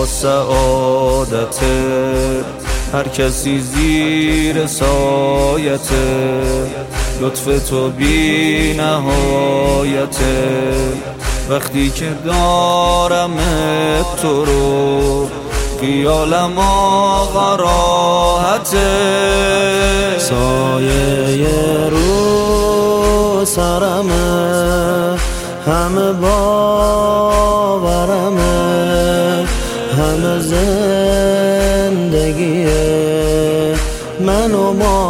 سعادت هر کسی زیر سایت لطف تو بی نهایت. وقتی که دارم تو رو خیالم آقا راحته. سایه رو سرمه همه باورمه، همه زندگی من و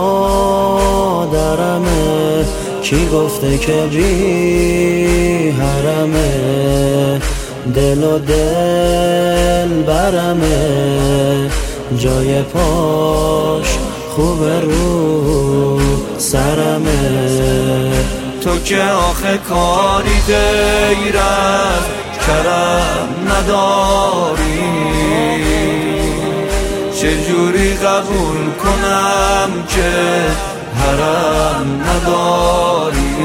مادرمه. کی گفته که بی حرمه، دل و دل برمه، جای پاش خوب رو سرمه. تو که آخه کاری غیر از کرم نداری، چجوری قبول کنم که حرم نداری،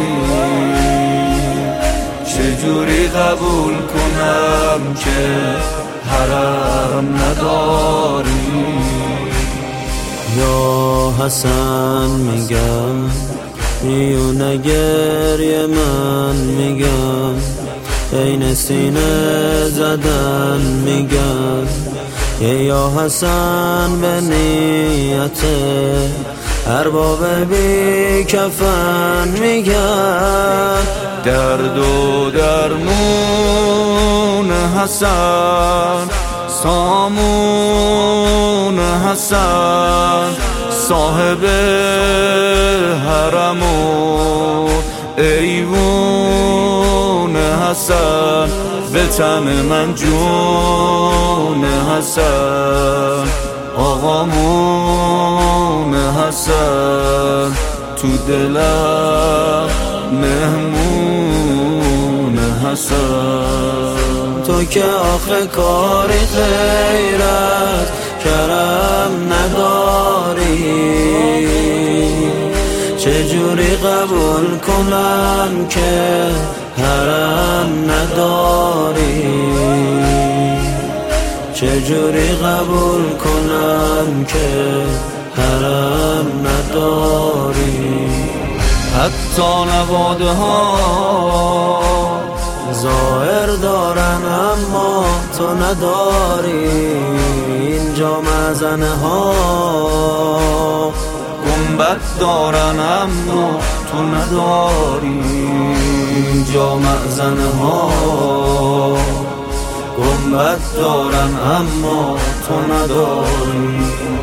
چجوری قبول کنم که حرم نداری. یا حسن میگم میونه گریه من میگم، این سینه زدن میگم. یا حسن به نیت ارباب بی کفن میگم. درد و درمون حسن، سامون حسن، صاحب حرم و ایوون حسن، به تن من جون حسن، آقامون حسن، تو دلم مهمون حسن. تو که آخه کاری غیرت کرم نداری، چجوری قبول کنم که حرم نداری، چجوری قبول کنم که حرم نداری. حتی نواده ها ظاهر دارن اما تو نداری، اینجا مزنه ها گنبد دارن اما تو نداری، اینجا مزنه ها گنبد دارن اما تو نداری.